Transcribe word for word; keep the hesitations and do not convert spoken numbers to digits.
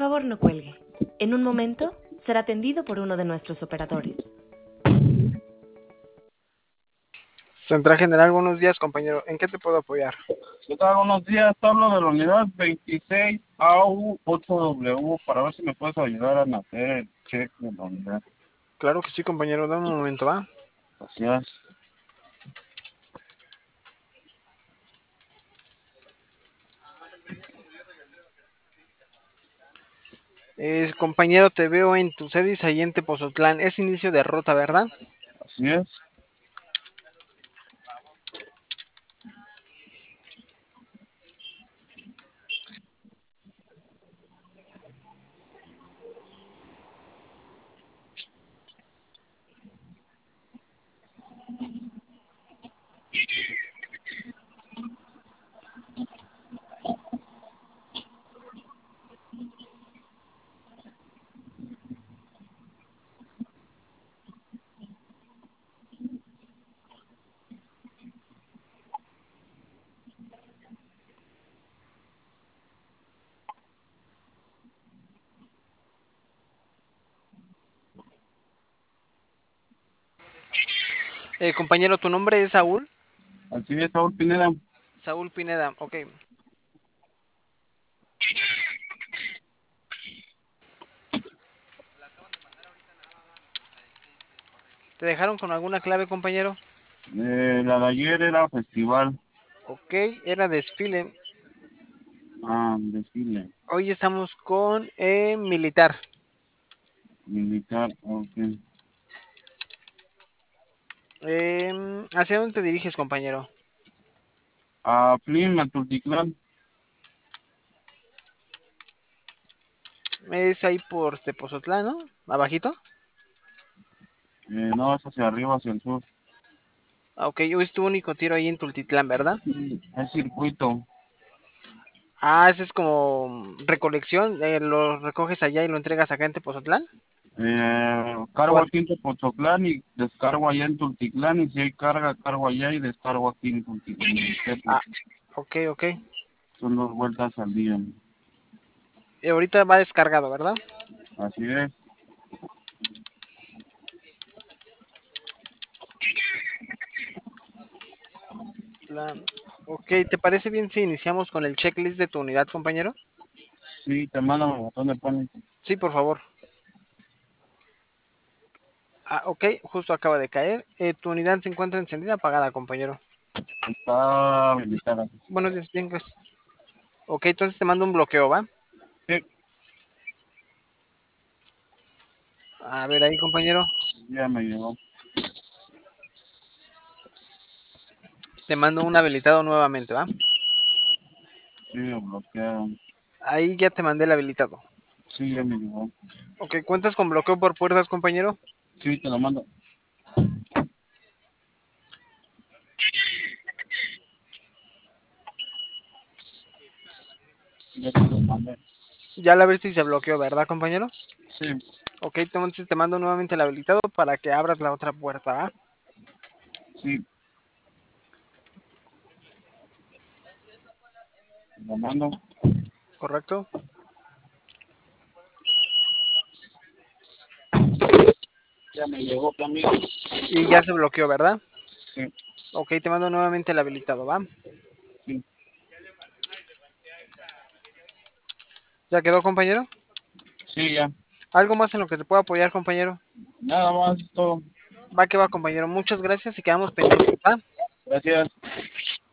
favor no cuelgue. En un momento será atendido por uno de nuestros operadores. Central General, buenos días, compañero. ¿En qué te puedo apoyar? ¿Qué tal? Buenos días. Hablo de la unidad veintiséis A U ocho W para ver si me puedes ayudar a nacer el cheque de la unidad. Claro que sí, compañero. Dame un momento, ¿va? Gracias. Eh, compañero, te veo en tu sedis ahí en Tepozotlán. Es inicio de ruta, ¿verdad? Así es. Eh, compañero, ¿tu nombre es Saúl? Así es, Saúl Pineda. Saúl Pineda, ok. ¿Te dejaron con alguna clave, compañero? Eh, la de ayer era festival. Ok, era desfile. Ah, desfile. Hoy estamos con eh, militar. Militar, ok. Eh, ¿hacia dónde te diriges, compañero? A Flim, a Tultitlán. Es ahí por Tepozotlán, ¿no? ¿Abajito? Eh, no, es hacia arriba, hacia el sur. Ah, ok, hoy es tu único tiro ahí en Tultitlán, ¿verdad? Es circuito. Ah, ese es como recolección, eh, lo recoges allá y lo entregas acá en Tepozotlán. Eh, cargo ¿Cuál? aquí en Tepozotlán y descargo allá en Tultitlán. Y si hay carga, cargo allá y descargo aquí en Tultitlán. Ah, ok, ok. Son dos vueltas al día. Y ahorita va descargado, ¿verdad? Así es. Plan. Ok, ¿te parece bien si iniciamos con el checklist de tu unidad, compañero? Sí, te mando un botón de pan. Sí, por favor. Ah, ok, justo acaba de caer. Eh, tu unidad se encuentra encendida, apagada, compañero. Está habilitada. Buenos días, bien, gracias. Ok, entonces te mando un bloqueo, ¿va? Sí, A ver ahí, compañero. ya me llegó. Te mando un habilitado nuevamente, ¿va? Sí, lo bloquearon. Ahí ya te mandé el habilitado. Sí, ya me llegó. Ok, ¿cuentas con bloqueo por puertas, compañero? Sí, te lo mando. Ya te lo mandé. Ya la viste y se bloqueó, ¿verdad, compañero? Sí, Ok, entonces te mando nuevamente el habilitado para que abras la otra puerta, ¿va? sí, te lo mando. ¿Correcto? Ya me llegó también. Y ya se bloqueó, ¿verdad? Sí, Ok, te mando nuevamente el habilitado, ¿va? sí, ¿Ya quedó, compañero? sí, ya. ¿Algo más en lo que te pueda apoyar, compañero? Nada más, todo. Va que va, compañero. Muchas gracias y quedamos pendientes, ¿va? Gracias.